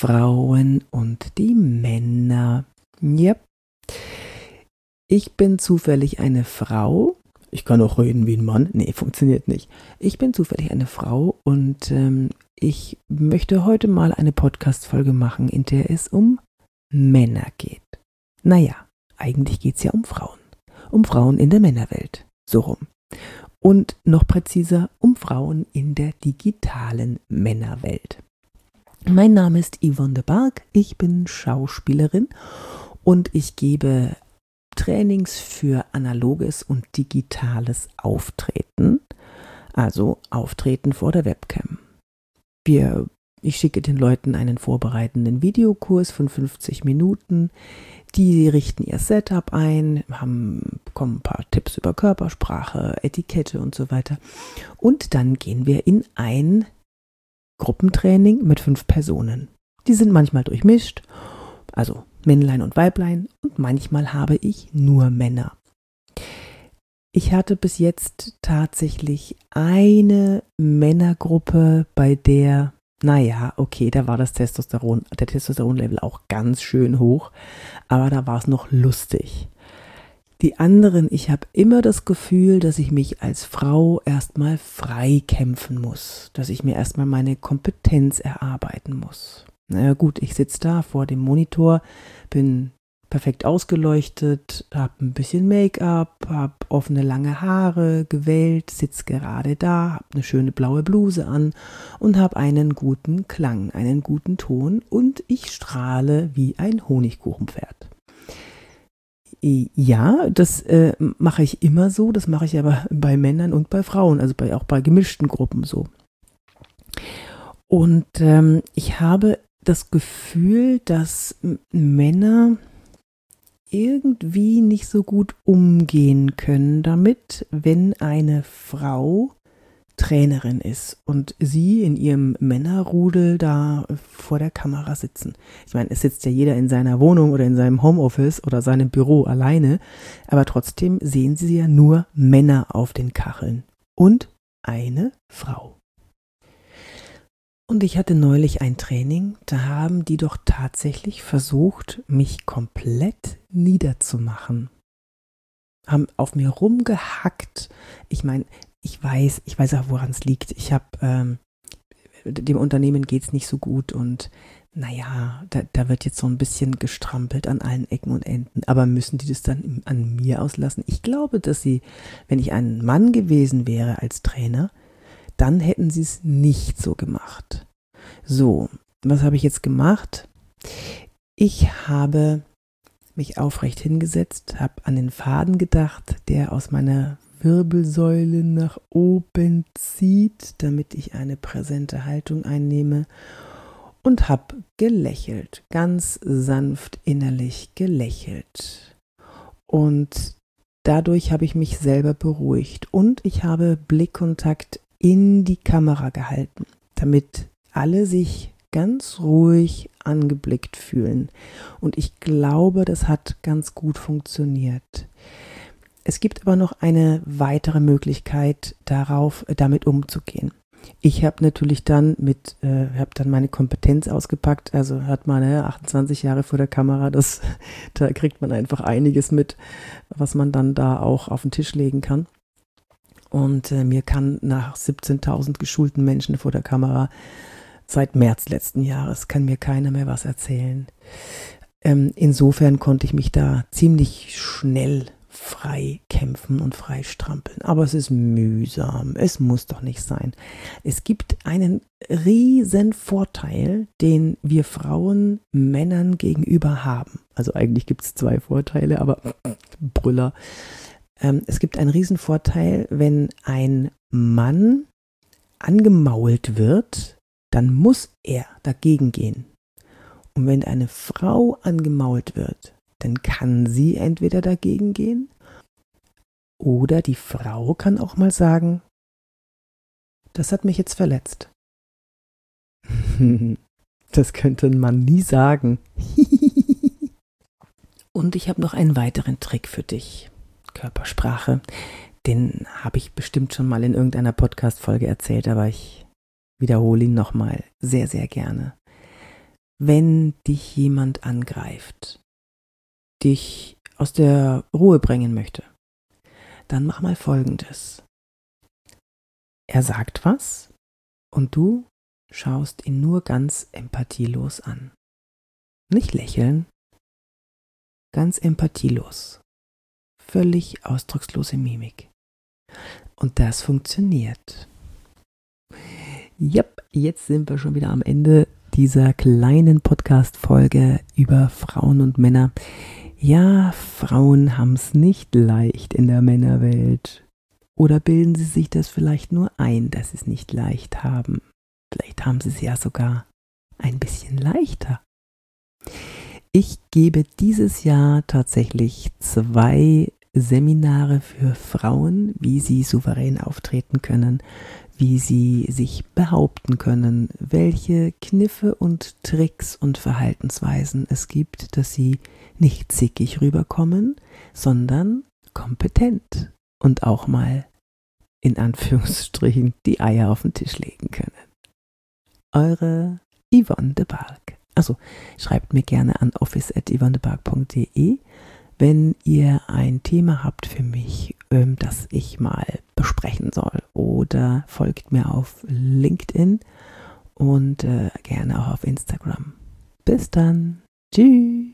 Frauen und die Männer. Yep. Ich bin zufällig eine Frau. Ich kann auch reden wie ein Mann. Nee, funktioniert nicht. Ich bin zufällig eine Frau und ich möchte heute mal eine Podcast-Folge machen, in der es um Männer geht. Naja, eigentlich geht es ja um Frauen. Um Frauen in der Männerwelt. So rum. Und noch präziser, um Frauen in der digitalen Männerwelt. Mein Name ist Yvonne de Barg, ich bin Schauspielerin und ich gebe Trainings für analoges und digitales Auftreten, also Auftreten vor der Webcam. Ich schicke den Leuten einen vorbereitenden Videokurs von 50 Minuten, die richten ihr Setup ein, bekommen ein paar Tipps über Körpersprache, Etikette und so weiter. Und dann gehen wir in ein Gruppentraining mit 5 Personen. Die sind manchmal durchmischt, also Männlein und Weiblein, und manchmal habe ich nur Männer. Ich hatte bis jetzt tatsächlich eine Männergruppe, bei der, da war der Testosteronlevel auch ganz schön hoch, aber da war es noch lustig. Die anderen, ich habe immer das Gefühl, dass ich mich als Frau erstmal frei kämpfen muss, dass ich mir erstmal meine Kompetenz erarbeiten muss. Naja gut, ich sitze da vor dem Monitor, bin perfekt ausgeleuchtet, habe ein bisschen Make-up, habe offene lange Haare gewellt, sitze gerade da, habe eine schöne blaue Bluse an und habe einen guten Klang, einen guten Ton und ich strahle wie ein Honigkuchenpferd. Ja, das mache ich immer so, das mache ich aber bei Männern und bei Frauen, also auch bei gemischten Gruppen so. Und ich habe das Gefühl, dass Männer irgendwie nicht so gut umgehen können damit, wenn eine Frau Trainerin ist und sie in ihrem Männerrudel da vor der Kamera sitzen. Ich meine, es sitzt ja jeder in seiner Wohnung oder in seinem Homeoffice oder seinem Büro alleine, aber trotzdem sehen sie ja nur Männer auf den Kacheln und eine Frau. Und ich hatte neulich ein Training, da haben die doch tatsächlich versucht, mich komplett niederzumachen. Haben auf mir rumgehackt. Ich meine, ich weiß auch, woran es liegt. Dem Unternehmen geht es nicht so gut und da wird jetzt so ein bisschen gestrampelt an allen Ecken und Enden. Aber müssen die das dann an mir auslassen? Ich glaube, dass wenn ich ein Mann gewesen wäre als Trainer, dann hätten sie es nicht so gemacht. So, was habe ich jetzt gemacht? Ich habe mich aufrecht hingesetzt, habe an den Faden gedacht, der aus meiner Wirbelsäule nach oben zieht, damit ich eine präsente Haltung einnehme und habe gelächelt, ganz sanft innerlich gelächelt. Und dadurch habe ich mich selber beruhigt und ich habe Blickkontakt in die Kamera gehalten, damit alle sich ganz ruhig angeblickt fühlen. Und ich glaube, das hat ganz gut funktioniert. Es gibt aber noch eine weitere Möglichkeit, damit umzugehen. Ich habe natürlich dann meine Kompetenz ausgepackt, also hat man 28 Jahre vor der Kamera, da kriegt man einfach einiges mit, was man dann da auch auf den Tisch legen kann. Und mir kann nach 17.000 geschulten Menschen vor der Kamera seit März letzten Jahres kann mir keiner mehr was erzählen. Insofern konnte ich mich da ziemlich schnell frei kämpfen und frei strampeln. Aber es ist mühsam. Es muss doch nicht sein. Es gibt einen riesen Vorteil, den wir Frauen Männern gegenüber haben. Also eigentlich gibt es 2 Vorteile, aber Brüller. Es gibt einen riesen Vorteil, wenn ein Mann angemault wird, dann muss er dagegen gehen. Und wenn eine Frau angemault wird, dann kann sie entweder dagegen gehen oder die Frau kann auch mal sagen, das hat mich jetzt verletzt. Das könnte ein Mann nie sagen. Und ich habe noch einen weiteren Trick für dich. Körpersprache. Den habe ich bestimmt schon mal in irgendeiner Podcast-Folge erzählt, aber ich wiederhole ihn nochmal sehr, sehr gerne. wenn dich jemand angreift, dich aus der Ruhe bringen möchte, dann mach mal Folgendes. Er sagt was und du schaust ihn nur ganz empathielos an. Nicht lächeln, ganz empathielos. Völlig ausdruckslose Mimik. Und das funktioniert. Yep, jetzt sind wir schon wieder am Ende dieser kleinen Podcast-Folge über Frauen und Männer. Ja, Frauen haben es nicht leicht in der Männerwelt. Oder bilden sie sich das vielleicht nur ein, dass sie es nicht leicht haben? Vielleicht haben sie es ja sogar ein bisschen leichter. Ich gebe dieses Jahr tatsächlich 2 Seminare für Frauen, wie sie souverän auftreten können, wie sie sich behaupten können, welche Kniffe und Tricks und Verhaltensweisen es gibt, dass sie nicht zickig rüberkommen, sondern kompetent und auch mal in Anführungsstrichen die Eier auf den Tisch legen können. Eure Yvonne de Barg. Also schreibt mir gerne an office@yvonnedebarg.de, wenn ihr ein Thema habt für mich, das ich mal besprechen soll. Oder folgt mir auf LinkedIn und gerne auch auf Instagram. Bis dann. Tschüss.